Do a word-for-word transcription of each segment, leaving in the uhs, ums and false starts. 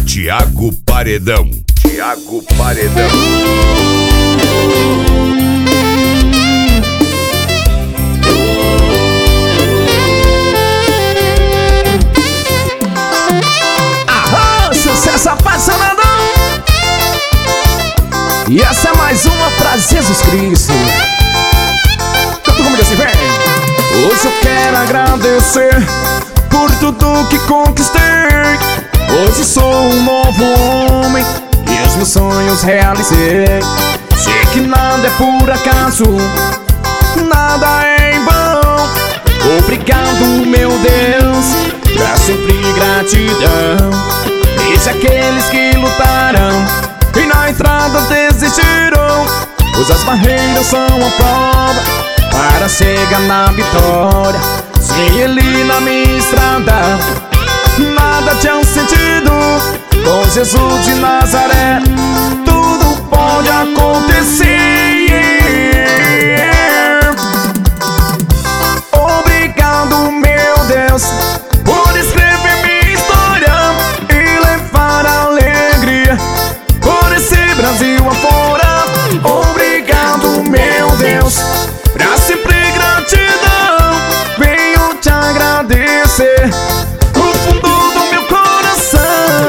Thiago Paredão. Thiago Paredão. Aham, sucesso apaixonadão. E essa é mais uma pra Jesus Cristo. Canta comigo assim, vem. Hoje eu quero agradecer por tudo que conquistei. Hoje sou um novo homem e os meus sonhos realizei. Sei que nada é por acaso, nada é em vão. Obrigado, meu Deus, pra sempre gratidão. Veja aqueles que lutaram e na estrada desistiram, pois as barreiras são a prova para chegar na vitória. Sem Ele na minha estrada, nada tinha sentido. Com Jesus de Nazaré, tudo pode acontecer. Obrigado, meu Deus, por escrever minha história e levar alegria por esse Brasil afora. Obrigado, meu Deus, pra sempre gratidão. Venho te agradecer do fundo do meu coração.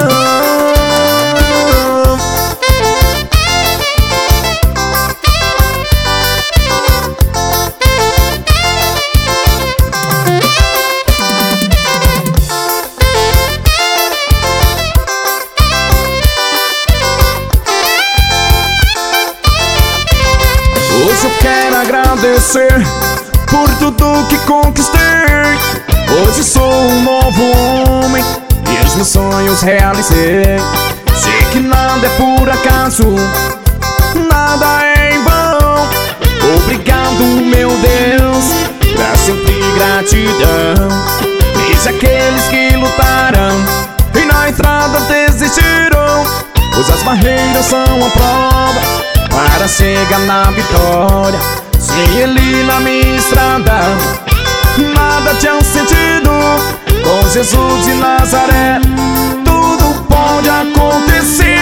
Hoje eu quero agradecer por tudo que conquistei. Hoje sou um novo homem e os meus sonhos realizei. Sei que nada é por acaso, nada é em vão. Obrigado, meu Deus, pra sempre gratidão. Veja aqueles que lutaram e na estrada desistiram, pois as barreiras são a prova para chegar na vitória. Sem Ele na minha estrada, nada tinha sentido. Com Jesus de Nazaré, tudo pode acontecer.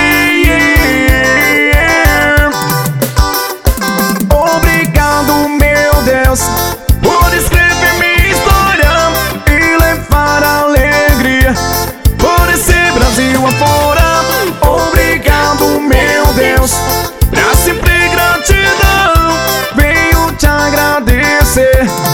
Obrigado, meu Deus, por escrever minha história e levar alegria por esse Brasil afora. Obrigado, meu Deus, pra sempre gratidão. Venho te agradecer